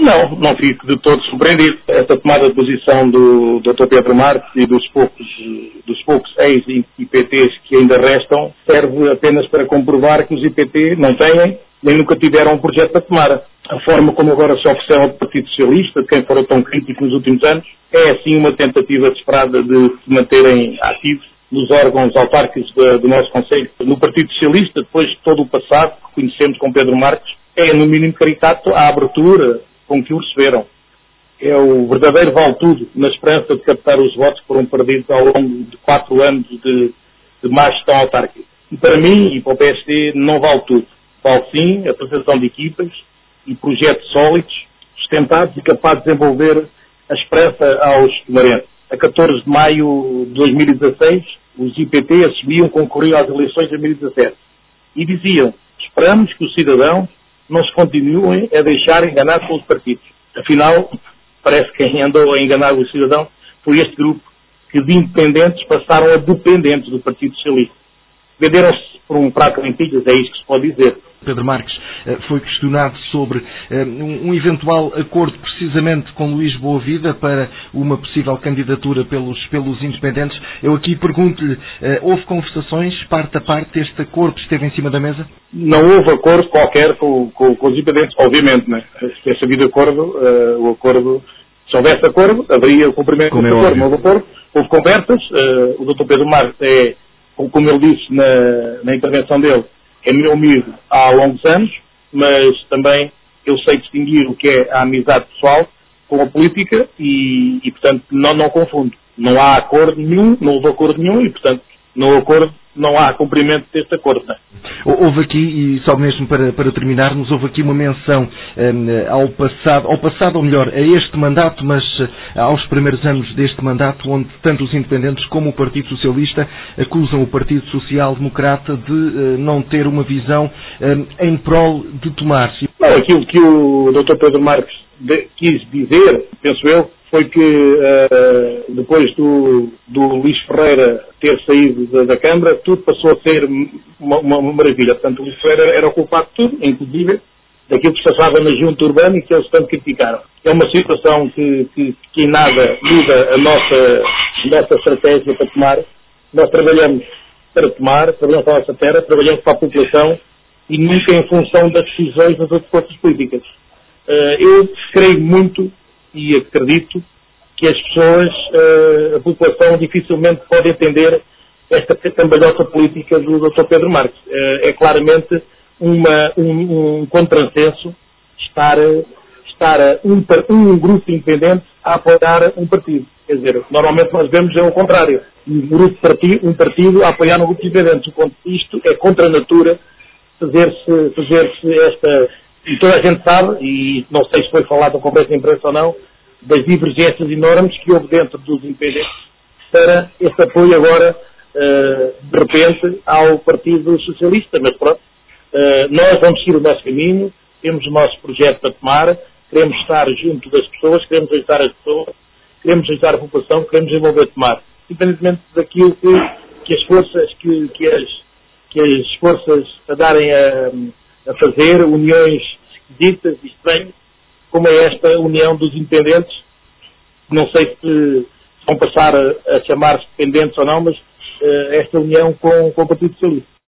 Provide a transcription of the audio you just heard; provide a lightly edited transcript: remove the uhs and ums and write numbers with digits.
Não fico de todo surpreendido. Esta tomada de posição do Dr. Pedro Marques e dos poucos ex-IPTs que ainda restam serve apenas para comprovar que os IPT não têm nem nunca tiveram um projeto para tomar. A forma como agora se ofereceram ao Partido Socialista, de quem foram tão críticos nos últimos anos, é assim uma tentativa desesperada de se manterem ativos nos órgãos autárquicos do nosso Conselho. No Partido Socialista, depois de todo o passado que conhecemos com Pedro Marques, é no mínimo caricato a abertura com que o receberam. É o verdadeiro vale-tudo, na esperança de captar os votos que foram perdidos ao longo de 4 anos de má gestão autárquica. E para mim e para o PSD não vale tudo. Vale sim a apresentação de equipas e projetos sólidos, sustentados e capazes de desenvolver a esperança aos tomarenses. A 14 de maio de 2016, os IPT assumiam que concorriam às eleições de 2017 e diziam: esperamos que os cidadãos não se continuem a deixar enganar pelos partidos. Afinal, parece que quem andou a enganar os cidadãos foi este grupo que de independentes passaram a dependentes do Partido Socialista. Venderam-se por um prato de lentilhas, é isto que se pode dizer. Pedro Marques foi questionado sobre um eventual acordo precisamente com Luís Boavida para uma possível candidatura pelos independentes. Eu aqui pergunto-lhe, houve conversações, parte a parte, este acordo esteve em cima da mesa? Não houve acordo qualquer com os independentes, obviamente, né? Se é sabido acordo, o acordo, se houvesse acordo, haveria o cumprimento do acordo. Não houve acordo, houve conversas, o Dr. Pedro Marques como ele disse na intervenção dele, é meu amigo há longos anos, mas também eu sei distinguir o que é a amizade pessoal com a política e portanto, não confundo. Não há acordo nenhum, não houve acordo nenhum e, portanto, não há cumprimento deste acordo. Não. Houve aqui, e só mesmo para terminarmos, houve aqui uma menção ao passado, ou melhor, a este mandato, mas aos primeiros anos deste mandato, onde tanto os independentes como o Partido Socialista acusam o Partido Social Democrata de não ter uma visão em prol de tomar. Não, aquilo que o Dr. Pedro Marques quis dizer, penso eu, foi que depois do Luís Ferreira ter saído da Câmara, tudo passou a ser uma maravilha. Portanto, o Luís Ferreira era o culpado de tudo, inclusive daquilo que se passava na junta urbana e que eles tanto criticaram. É uma situação que em nada muda a nossa estratégia para tomar. Nós trabalhamos para tomar, trabalhamos para a nossa terra, trabalhamos para a população e nunca em função das decisões das outras forças políticas. Eu creio muito e acredito que as pessoas, a população dificilmente pode entender esta cambalhota política do Dr. Pedro Marques. É claramente um contrassenso estar um grupo independente a apoiar um partido. Quer dizer, normalmente nós vemos é o contrário. Um partido a apoiar um grupo independente. Isto é contra a natura fazer-se esta... E toda a gente sabe, e não sei se foi falado na conversa de imprensa ou não, das divergências enormes que houve dentro dos independentes para esse apoio agora, de repente, ao Partido Socialista. Mas pronto, nós vamos seguir o nosso caminho, temos o nosso projeto para tomar, queremos estar junto das pessoas, queremos ajudar as pessoas, queremos ajudar a população, queremos desenvolver tomar. Independentemente daquilo que as forças, que as forças a darem a fazer, uniões esquisitas e estranhas, como é esta união dos independentes. Não sei se vão passar a chamar-se dependentes ou não, mas esta união com o Partido Socialista.